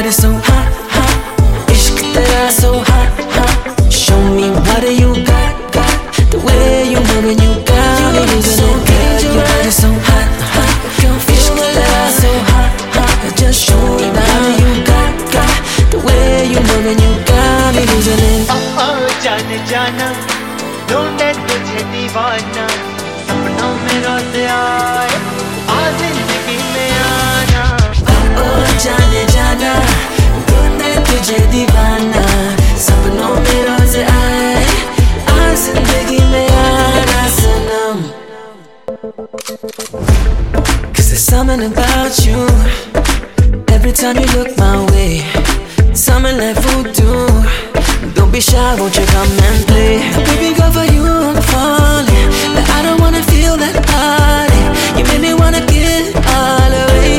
got it so hot, hot. Ishq tera so hot, hot. Show me what you got, got. The way you move and you got me losing it, girl. You got it so hot, hot. Ishq tera so hot, hot. Just show me what you got, got. The way you move and you got me losing it. जाने जाना ढूंढे तुझे दीवाना सपनों में रोते आए आ जिंदगी में आना जाने जाना ढूंढे तुझे दीवाना सपनों में रोज आए आ जिंदगी में आना सनम Cause there's something about you every time you look my way something like voodoo. Don't be shy, won't you come and play? Baby girl, for you I'm falling, but I don't wanna feel that body. You make me wanna get all the way.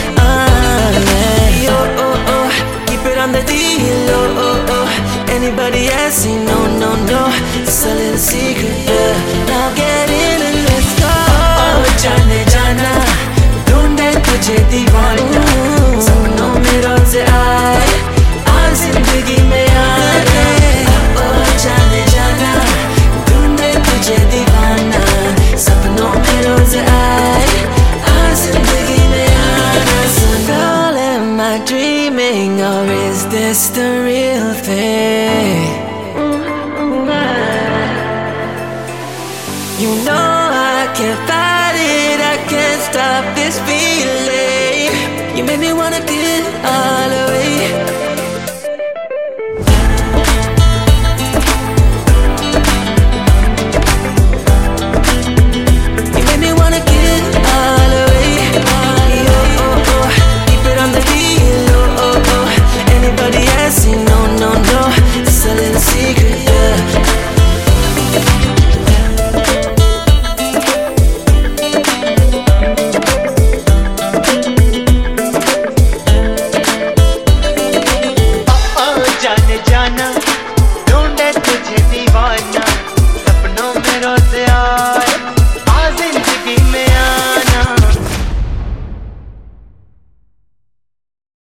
Yeah. Oh, oh, keep it on the deal. Oh, oh, anybody else say no, no, no. It's a little secret, yeah. Now get in and let's go. जाने जाना ढूंढे तुझे दीवाना सपनों में रोज आए आ जिंदगी में आए जाने जाना ढूंढे तुझे दीवाना सपनों में रोज आए आ जिंदगी में आना Girl, am I dreaming or is this the real thing? You know I can't fight it, I can't stop this feeling. You make me wanna get all